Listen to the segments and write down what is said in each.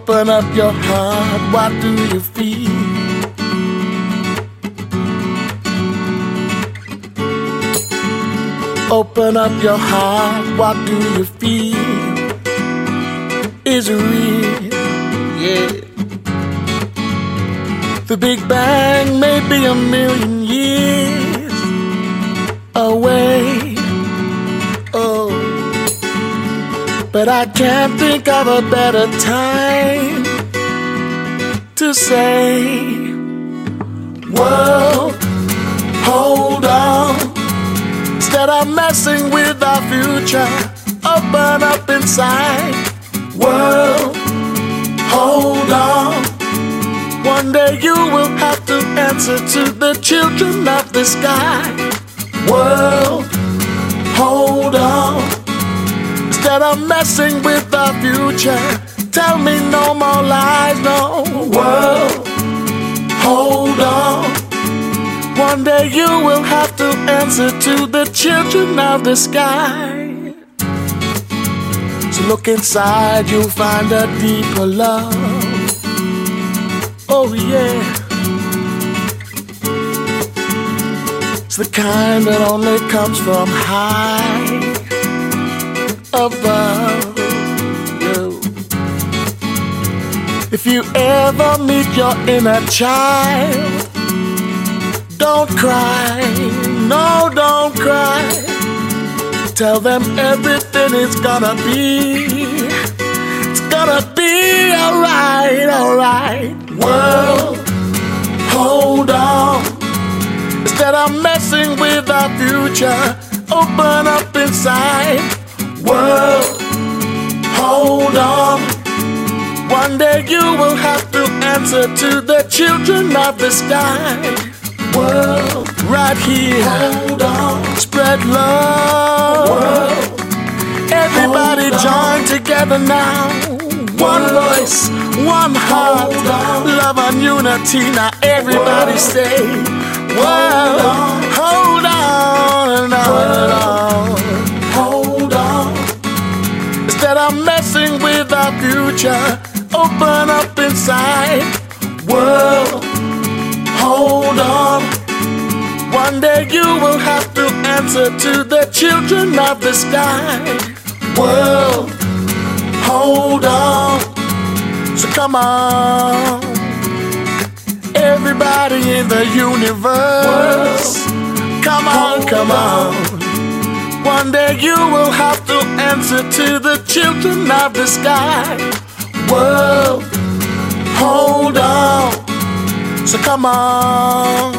Open up your heart, what do you feel? Open up your heart, what do you feel? Is it real? Yeah. The Big Bang may be a million years away. Oh, but I can't think of a better time to say, world, hold on. Instead of messing with our future, open up inside. World, hold on. One day you will have to answer to the children of the sky. World, hold on. Instead of messing with our future, tell me no more lies, no. World, hold on. One day you will have to answer to the children of the sky. So look inside, you'll find a deeper love. Oh yeah. It's the kind that only comes from high above you. If you ever meet your inner child, don't cry, no, don't cry. Tell them everything is gonna be, it's gonna be alright, alright. World, hold on. Instead of messing with our future, open up inside. World, hold on. One day you will have to answer to the children of the sky. World, right here, hold on. Spread love. World, everybody join together now. One voice, one heart, love and unity. Now everybody say, world, hold on, hold on, hold on. Instead of messing with our future, open up inside. World, hold on. One day you will have to answer to the children of the sky. World, hold on. So come on, everybody in the universe. Come on, come on. One day you will have to answer to the children of the sky. World, hold on. So come on,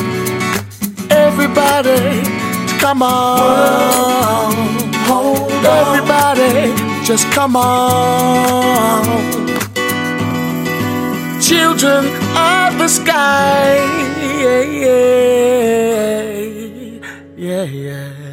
everybody, come on. Hold on. Everybody, just come on. Children of the sky, yeah, yeah, yeah, yeah.